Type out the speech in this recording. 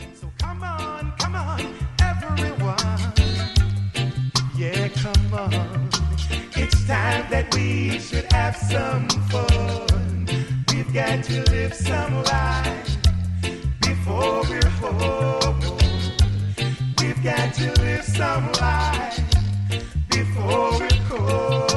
So come on, everyone. Yeah, come on. It's time that we should have some fun. We've got to live some life before we're home. We've got to live some life before we're cold.